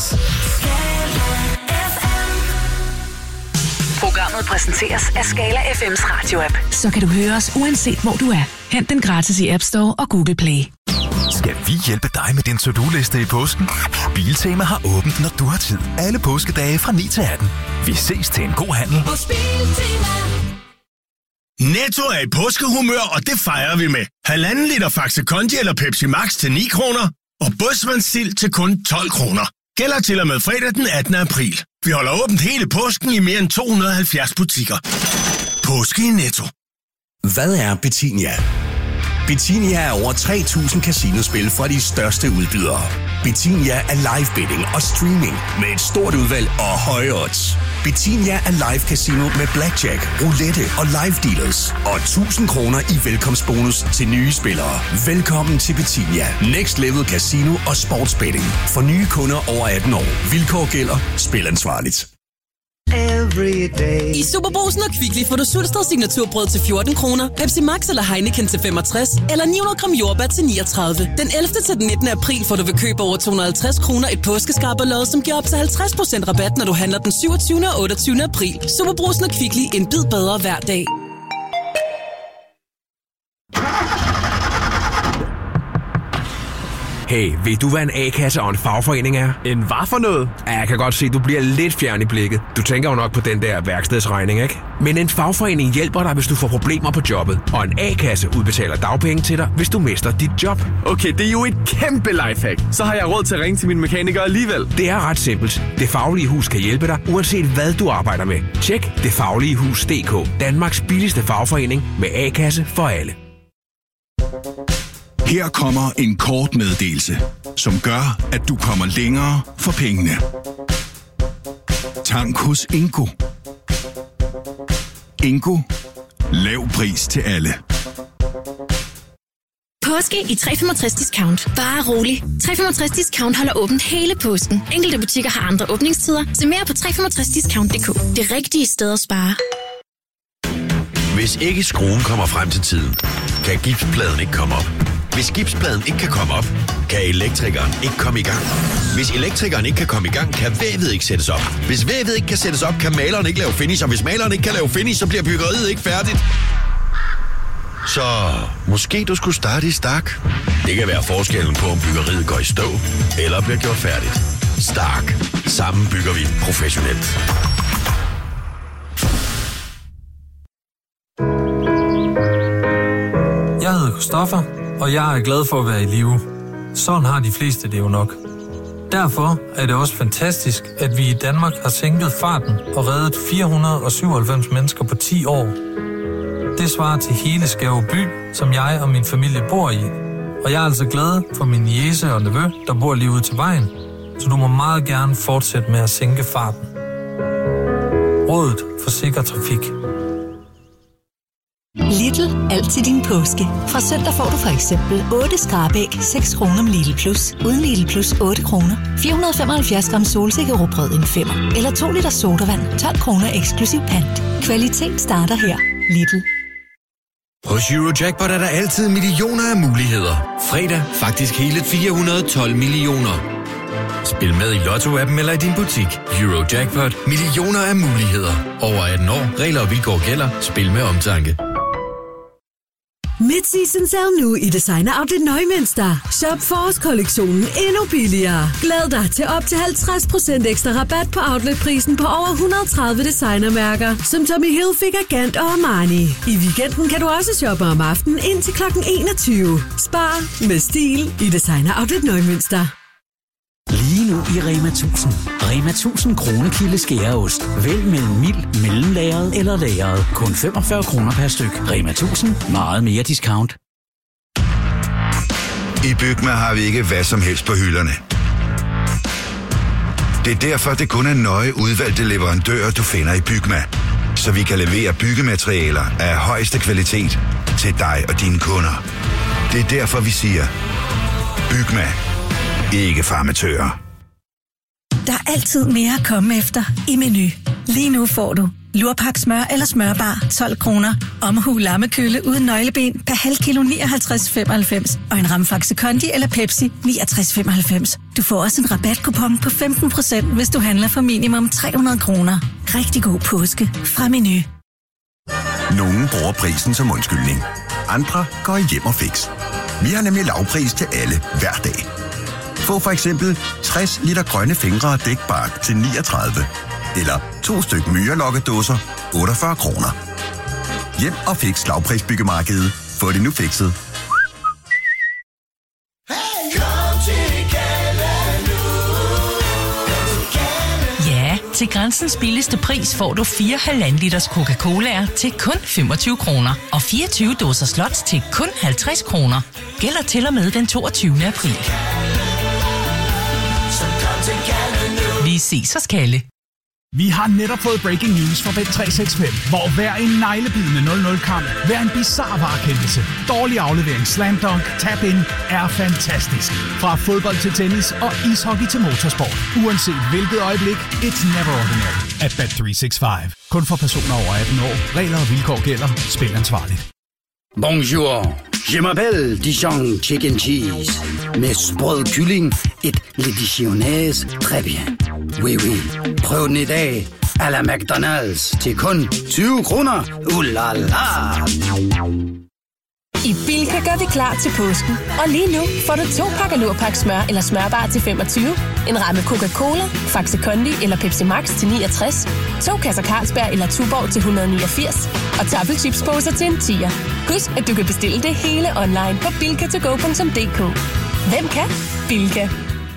Programmet præsenteres af Skala F M's radio-app. Så kan du høre os uanset hvor du er. Hent den gratis i App Store og Google Play. Skal vi hjælpe dig med din to-do-liste i påsken? Biltema har åbent, når du har tid. Alle påskedage fra ni til atten. Vi ses til en god handel. Netto er i påskehumør, og det fejrer vi med. Halvanden liter Faxe Kondi eller Pepsi Max til ni kroner, og Bosman-sild til kun tolv kroner. Gælder til og med fredag den attende april. Vi holder åbent hele påsken i mere end to hundrede og halvfjerds butikker. Påske i Netto. Hvad er Betinia? Betinia er over tre tusind casinospil fra de største udbydere. Betinia er live betting og streaming med et stort udvalg og høje odds. Betinia er live casino med blackjack, roulette og live dealers. Og tusind kroner i velkomstbonus til nye spillere. Velkommen til Betinia. Next Level Casino og Sportsbetting. For nye kunder over atten år. Vilkår gælder. Spil ansvarligt. I Superbrugsen og Kvickly får du Sulsted signaturbrød til fjorten kroner, Pepsi Max eller Heineken til femogtres, eller ni hundrede gram jordbær til niogtredive. Den ellevte til den nittende april får du ved køb over to hundrede og halvtreds kroner et påskeskarberlod, som giver op til halvtreds procent rabat, når du handler den syvogtyvende og otteogtyvende april. Superbrugsen og Kvickly, en bid bedre hver dag. Hey, ved du hvad en A-kasse og en fagforening er? En hvad for noget? Ja, jeg kan godt se, du bliver lidt fjern i blikket. Du tænker jo nok på den der værkstedsregning, ikke? Men en fagforening hjælper dig, hvis du får problemer på jobbet. Og en A-kasse udbetaler dagpenge til dig, hvis du mister dit job. Okay, det er jo et kæmpe lifehack. Så har jeg råd til at ringe til min mekaniker alligevel. Det er ret simpelt. Det Faglige Hus kan hjælpe dig, uanset hvad du arbejder med. Tjek det faglige hus punktum d k. Danmarks billigste fagforening med A-kasse for alle. Her kommer en kort meddelelse, som gør, at du kommer længere for pengene. Tank hos Ingo. Ingo. Lav pris til alle. Påske i tre femogtres discount. Bare rolig. tre femogtres discount holder åbent hele påsken. Enkelte butikker har andre åbningstider. Se mere på tre femogtres discount punktum d k. Det rigtige sted at spare. Hvis ikke skruen kommer frem til tiden, kan gipspladen ikke komme op. Hvis gipspladen ikke kan komme op, kan elektrikeren ikke komme i gang. Hvis elektrikeren ikke kan komme i gang, kan vævet ikke sættes op. Hvis vævet ikke kan sættes op, kan maleren ikke lave finish. Og hvis maleren ikke kan lave finish, så bliver byggeriet ikke færdigt. Så måske du skulle starte i Stark. Det kan være forskellen på, om byggeriet går i stå eller bliver gjort færdigt. Stark. Sammen bygger vi professionelt. Jeg hedder Christoffer, og jeg er glad for at være i live. Sådan har de fleste det jo nok. Derfor er det også fantastisk, at vi i Danmark har sænket farten og reddet fire hundrede og syvoghalvfems mennesker på ti år. Det svarer til hele Skæve by, som jeg og min familie bor i. Og jeg er altså glad for min niece og nevø, der bor lige ude til vejen. Så du må meget gerne fortsætte med at sænke farten. Rådet for sikker trafik. Lidl, altid din påske. Fra søndag får du for eksempel otte skrabæg, seks kroner med Lidl Plus. Uden Lidl Plus otte kroner. fire hundrede og femoghalvfjerds gram solsikkerrugbrød en femmer. Eller to liter sodavand, tolv kroner eksklusiv pant. Kvalitet starter her. Lidl. Hos Eurojackpot er der altid millioner af muligheder. Fredag faktisk hele fire hundrede og tolv millioner. Spil med i Lotto-appen eller i din butik. Eurojackpot. Millioner af muligheder. Over atten år. Regler og vilkår gælder. Spil med omtanke. Mid-season sale nu i Designer Outlet Neumünster. Shop forårskollektionen endnu billigere. Glæd dig til op til halvtreds procent ekstra rabat på outletprisen på over et hundrede og tredive designermærker, som Tommy Hilfiger, Gant og Armani. I weekenden kan du også shoppe om aftenen indtil klokken enogtyve. Spar med stil i Designer Outlet Neumünster. Lige nu i Rema tusind. Rema tusind kronekilde skæreost. Vælg mellem mild, mellemlagret eller lagret. Kun femogfyrre kroner per styk. Rema tusind. Meget mere discount. I Bygma har vi ikke hvad som helst på hylderne. Det er derfor, det kun er nøje udvalgte leverandører, du finder i Bygma. Så vi kan levere byggematerialer af højeste kvalitet til dig og dine kunder. Det er derfor, vi siger, Bygma. Ikke farmatører. Der er altid mere at komme efter i Meny. Lige nu får du lurpak smør eller smørbar tolv kroner, omhu lammekølle uden nøgleben per halv kilo nioghalvtreds femoghalvfems og en ramfaxe kondi eller Pepsi niogtres femoghalvfems. Du får også en rabatkupon på femten procent, hvis du handler for minimum tre hundrede kroner. Rigtig god påske fra Meny. Nogle bruger prisen som undskyldning. Andre går hjem og fix. Vi har nemlig lavpris til alle hver dag. Få for eksempel tres liter grønne fingre og dækbark til niogtredive. Eller to styk myrelokkedåser, otteogfyrre kroner. Hjem og fix lavprisbyggemarkedet. Få det nu fikset. Ja, til Grænsens billigste pris får du fire halvanden liters Coca-Colaer til kun femogtyve kroner. Og fireogtyve dåser slots til kun halvtreds kroner. Gælder til og med den toogtyvende april. Vi ses hos Kalle. Vi har netop fået breaking news fra Bet tre seks fem, hvor hver en neglebidende nul nul-kamp, hver en bizarre varekendelse, dårlig aflevering, slam dunk, tap-in er fantastisk. Fra fodbold til tennis og ishockey til motorsport. Uanset hvilket øjeblik, it's never ordinary at Bet tre seks fem. Kun for personer over atten år. Regler og vilkår gælder. Spil ansvarligt. Bonjour. Je m'appelle Dijon Chicken Cheese. Med sprød kylling, et le dijonnaise, très bien. Oui, oui. Prøv den i dag, à la McDonald's, til kun tyve kroner. Uh la la. I Bilka gør vi klar til påsken. Og lige nu får du to pakker lurpak smør eller smørbar til femogtyve, en ramme Coca-Cola, Faxe Kondi eller Pepsi Max til niogtres, to kasser Carlsberg eller Tuborg til et hundrede og niogfirs og tafelchipsposer til en tier. Husk, at du kan bestille det hele online på bilka to go punktum d k. Hvem kan? Bilka.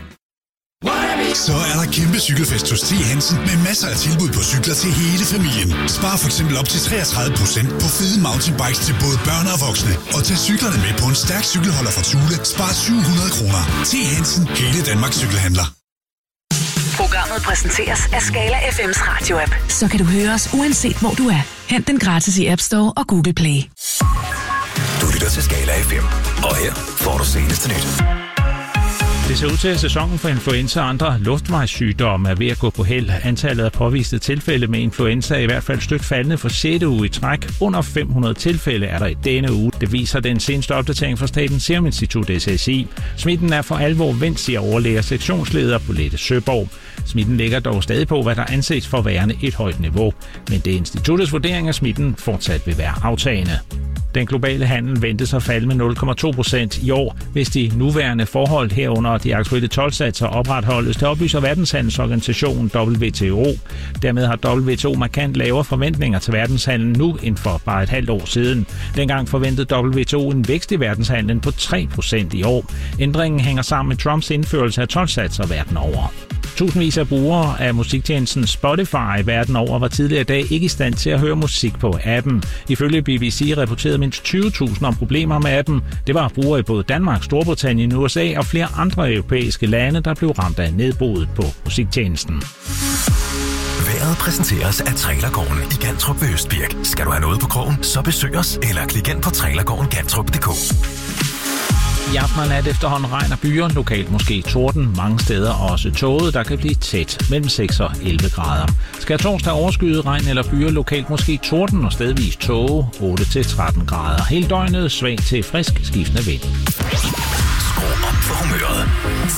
Så er der kæmpe cykelfest hos T. Hansen med masser af tilbud på cykler til hele familien. Spar for eksempel op til treogtredive procent på fede mountainbikes til både børn og voksne. Og tag cyklerne med på en stærk cykelholder fra Thule. Spar syv hundrede kroner. T. Hansen, hele Danmarks cykelhandler. Programmet præsenteres af Skala F M's radio-app. Så kan du høre os uanset hvor du er. Hent den gratis i App Store og Google Play. Du lytter til Skala F M, og her får du seneste nyt. Det ser ud til, at sæsonen for influenza og andre luftvejssygdomme er ved at gå på held. Antallet af påviste tilfælde med influenza er i hvert fald stødt faldende for sjette uge i træk. Under fem hundrede tilfælde er der i denne uge. Det viser den seneste opdatering fra Statens Serum Institut S S I. Smitten er for alvor vendt, siger overlæger sektionsleder Bolette Søborg. Smitten ligger dog stadig på, hvad der anses for værende et højt niveau. Men det er instituttets vurdering, at smitten fortsat vil være aftagende. Den globale handel ventes at falde med nul komma to procent i år, hvis de nuværende forhold herunder de aktuelle toldsatser opretholdes. Det oplyser verdenshandelsorganisationen W T O. Dermed har W T O markant lavere forventninger til verdenshandlen nu end for bare et halvt år siden. Dengang forventede W T O en vækst i verdenshandlen på tre procent i år. Ændringen hænger sammen med Trumps indførelse af toldsatser verden over. Tusindvis af brugere af musiktjenesten Spotify verden over var tidligere i dag ikke i stand til at høre musik på appen. Ifølge B B C rapporterede mindst tyve tusind om problemer med appen. Det var brugere i både Danmark, Storbritannien, U S A og flere andre europæiske lande, der blev ramt af nedbruddet på musiktjenesten. Vejret præsenteres af Trailergården i Gantrup ved Østbirk. Skal du have noget på krogen, så besøg os eller klik ind på trailergården gantrup punktum d k. I aften og nat efterhånden regn og byer, lokalt måske torden, mange steder også tåget, der kan blive tæt mellem seks og elleve grader. Skal torsdag overskyet regn eller byer, lokalt måske torden og stedvis tåge, otte til tretten grader. Hele døgnet svag til frisk skiftende vind. Skru op for humøret.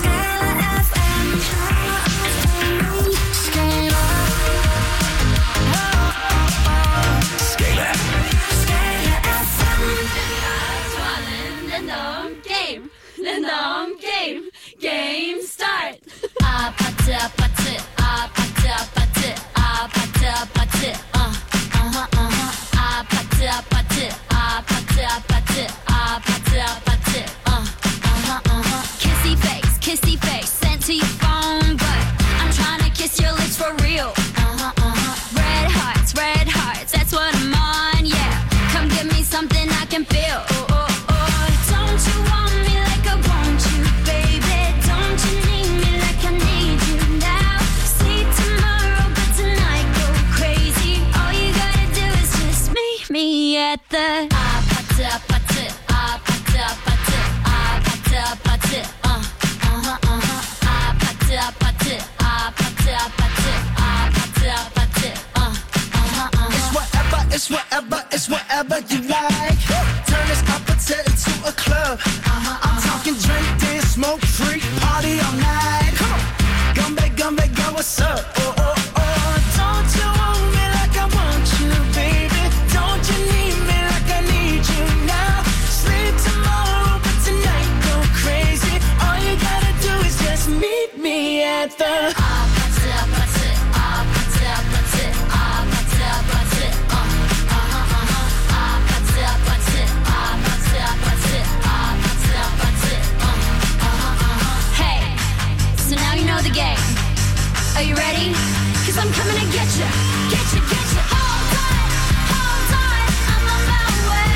Long game, game start. Ah, patte, patte, ah, patte, patte, ah, patte, patte, uh, uh-huh, uh-huh. Ah, patte, patte, ah, patte, patte, ah, patte, patte, uh, uh-huh, uh-huh. Kissy face, kissy face, sent to your phone, but I'm trying to kiss your lips for real. Uh-huh, uh-huh. Red hearts, red hearts, that's what I'm on, yeah. Come give me something I can feel. Oh, oh, oh, don't you want me like I want you, baby? Don't you need me like I need you now? See tomorrow, but tonight go crazy. All you gotta do is just meet me at the ah patte patte ah patte patte ah patte patte uh uh-huh uh-huh ah patte patte ah patte patte ah patte patte uh uh-huh uh-huh. It's whatever, it's whatever, it's whatever you like. Turn this appetite into a club. Uh-huh, I'm talking drink, dance, smoke, freak, party all night. Come on, gumbe, gumbe, go, what's up? Oh, oh, oh, don't you want me like I want you, baby? Don't you need me like I need you now? Sleep tomorrow, but tonight go crazy. All you gotta do is just meet me at the ah, patte, patte, ah, patte, patte, ah, patte, patte, uh, uh-huh, uh-huh, ah, patte, patte, ah, patte, patte, ah, patte, patte, uh, uh-huh, uh-huh. Hey, so now you know the game. Are you ready? 'Cause I'm coming to get you, get you, get you. Hold on, hold on, I'm on my way.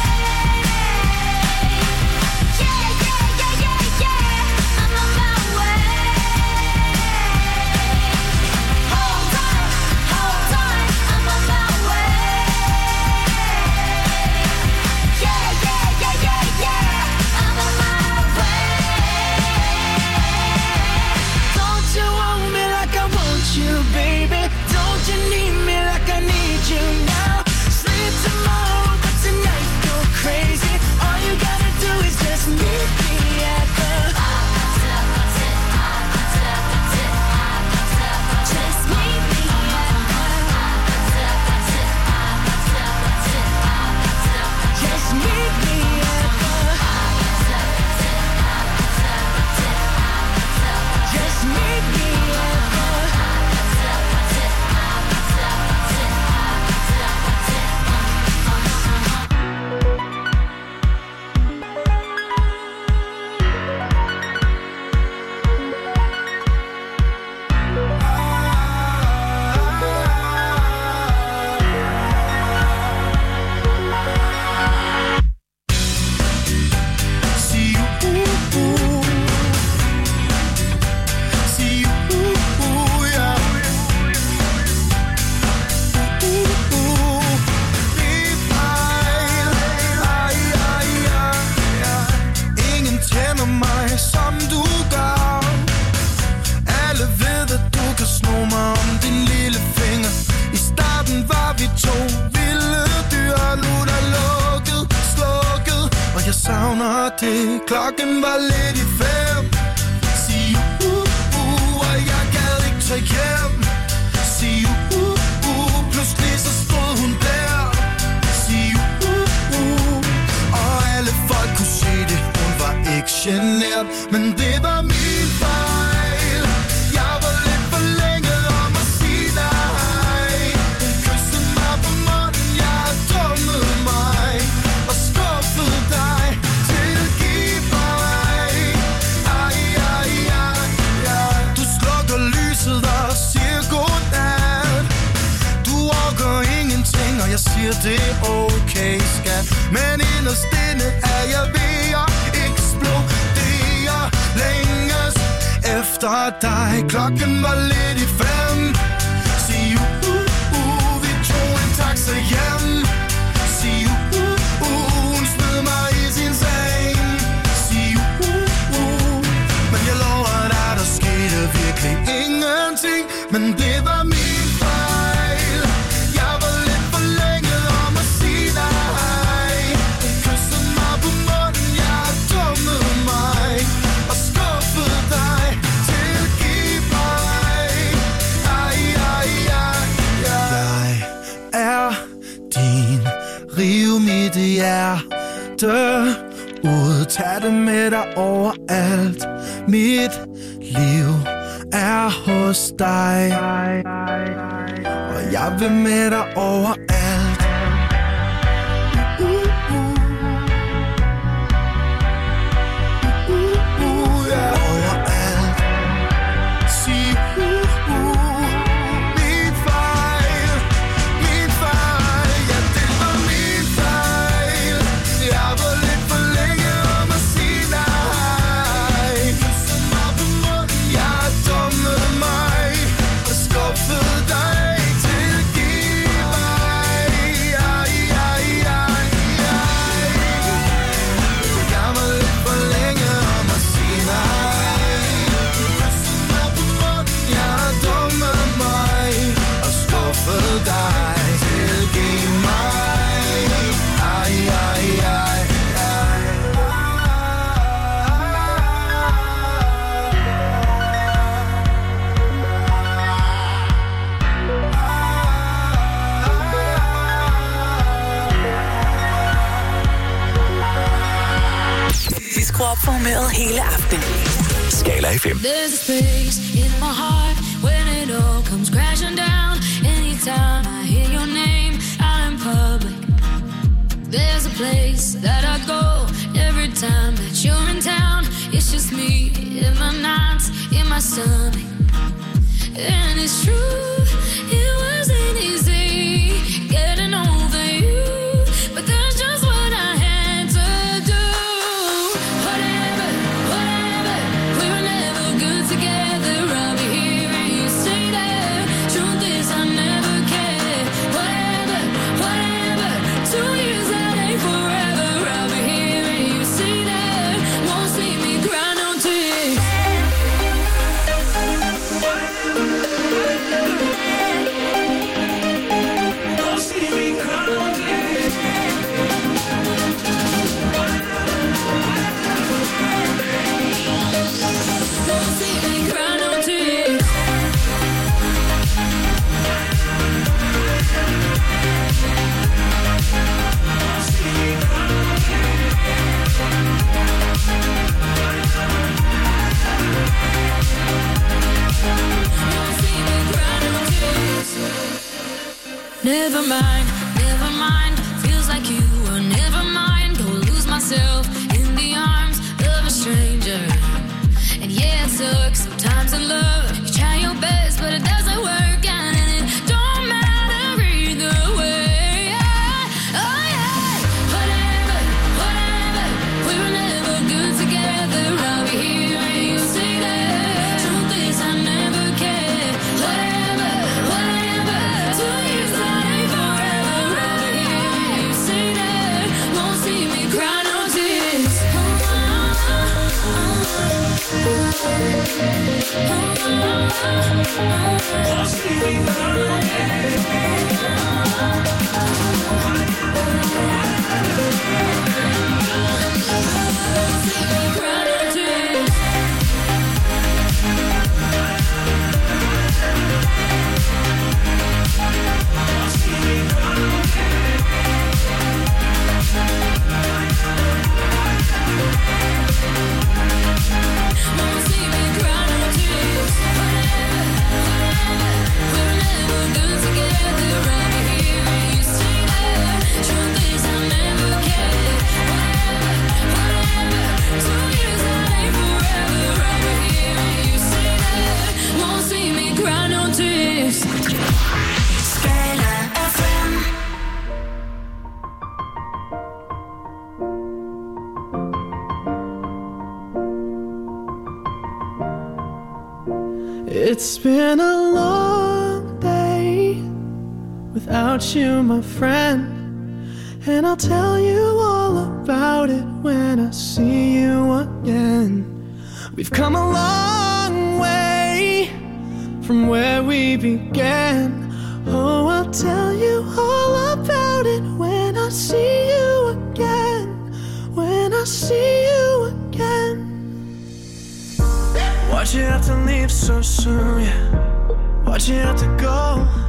Yeah, yeah, yeah, yeah, yeah, I'm on my way. Hold on, hold on, I'm on my way. Yeah, yeah, yeah, yeah, yeah, I'm on my way. Don't you want me like I want you, baby? Don't you need me like I need you now? Sleep tomorrow, but tonight go crazy. All you gotta do is just meet me at the Just meet me Just meet me at the Just meet me at the See you, ooh, ooh. See you, ooh, ooh, yeah. Ooh, ooh. Lev mig, ej, ej, ej, ej. Ingen kender mig, som du gør. Alle ved, at du kan sno mig om din lille finger. I starten var vi to vilde dyr. Nu er der lukket, slukket, og jeg savner det. Klokken var lidt i fem. Sig uh, uh, og jeg gad ikke tage hjem. Sig uh, uh, pludselig så stod hun der. Sig uh, uh, siger det er okay, skat. Men inderst inde er jeg ved at eksplodere. Længes efter dig. Klokken var lidt i fem. Sig uh, uh, uh, vi tog en taxa hjem. Sig uh, uh, uh, hun smed mig i sin seng. Sig uh, uh, uh, men jeg lover dig, der skete virkelig ingenting. Men det var min fejl. Jeg var lidt for længe om at sige nej. Kyssede mig på munden, jeg dummede mig og skuffede dig. Tilgiv mig. Ej, ej, ej, ej. Jeg er din. Riv mit hjerte ud. Tag det med dig overalt. Mit liv er hos dig, og jeg vil med dig overalt. Uh, uh, uh, uh, uh, yeah. Overalt. Sig uh, uh, min fejl, min fejl, ja det var min fejl. Jeg var lidt for længe om at sige nej. Kyssede mig på munden, jeg dummede mig og skuffede dig. Tilgiv mig. Ej, ej, ej, ej. Jeg var lidt for længe om at sige nej. Kyssede mig på munden, jeg dummede mig og skuffede dig. Tilgiv mig. Ej, ej, ej, ej. Vi skruer op for humøret hele aftenen. Skala F M. There's a space in my heart when it all comes crashing down. Anytime I hear your name out in public, there's a place that I go every time that you're in town. It's just me in my nights, in my stomach. And it's true, it wasn't easy getting over you, but that's just what I had to do. Whatever, whatever, we were never good together. I'll be hearing you say that. Truth is I never cared. Whatever, whatever, two years that ain't forever. I'll be hearing you say that. Won't see me cry no tears. Never mind, never mind. Feels like you were never mind. Go lose myself in the arms of a stranger. And yeah, it sucks sometimes in love. You try your best, but it doesn't work out, and it don't matter either way. Oh yeah, whatever, whatever. We were never good together. I'll be hearing you say that. Truth is I never cared. Whatever, whatever. Two years that ain't forever. I'll be hearing you say that. Won't see me cry no tears. Won't see me cry no tears. Truth is I never cared. Whatever, whatever. Two years It's been a long day without you, my friend. And I'll tell you all about it when I see you again. We've come a long way from where we began. Oh, I'll tell you all about it when I see you again. When I see you again. Why'd you have to leave so soon, yeah? Why'd you have to go?